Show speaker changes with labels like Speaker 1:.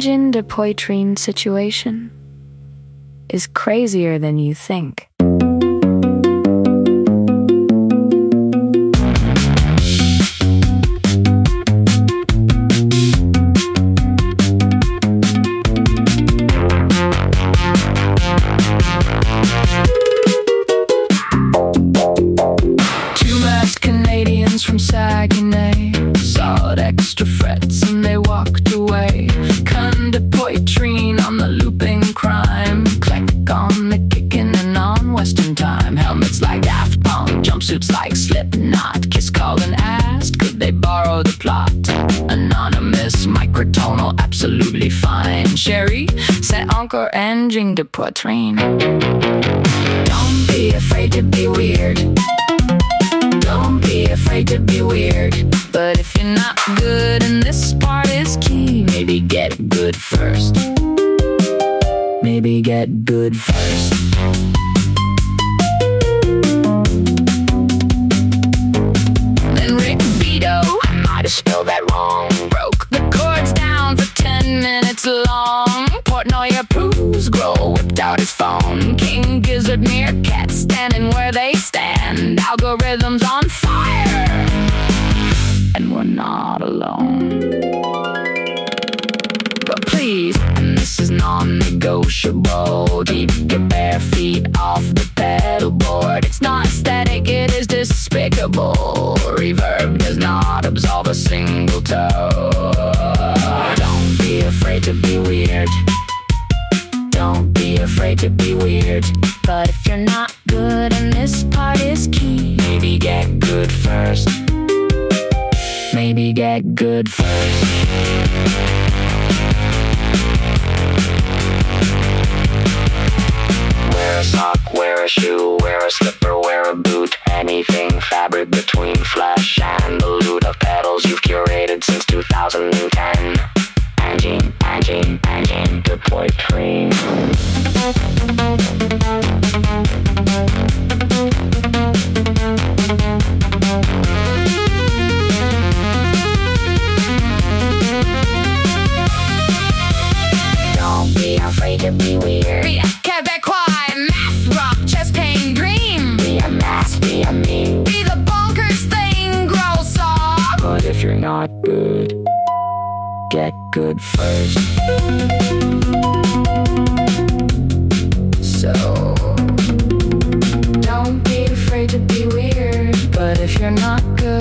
Speaker 1: engine de poitrine situation is crazier than you think.
Speaker 2: From Saguenay sawed extra frets and they walked away. Conde poitrine on the looping crime. Click on the kicking and on Western time. Helmets like Daft Punk, jumpsuits like Slipknot. Kiss called and asked, could they borrow the plot? Anonymous, microtonal, absolutely fine. Sherry, c'est encore engine de poitrine. Don't be afraid to be weird. Don't be afraid to be weird. But if you're not good and this part is key, maybe get good first. Maybe get good first. Then Rick Beato, I might have spelled that wrong, broke the chords down for 10 minutes long. Portnoy approves, Grohl whipped out his phone. King Gizzard, Meerkat standing where they stand. Algorithms on fire, and we're not alone. But please, and this is non-negotiable, keep your bare feet off the pedal board. It's not aesthetic, it is despicable. Reverb does not absolve a single toe. Don't be afraid to be weird. Don't be afraid to be weird. But if you're not good and this part is key, maybe get good first. Maybe get good first. Wear a sock, wear a shoe, wear a slipper, wear a boot. Anything fabric between flesh and the loot of pedals you've curated since 2010. Engine de poitrine. Don't be afraid to be weird. Be a Quebecois, math rock, chest pain dream. Be a mass, be a meme. Be the bonkers thing, Grohl saw. But if you're not good, get good first. So, don't be afraid to be weird. But if you're not good,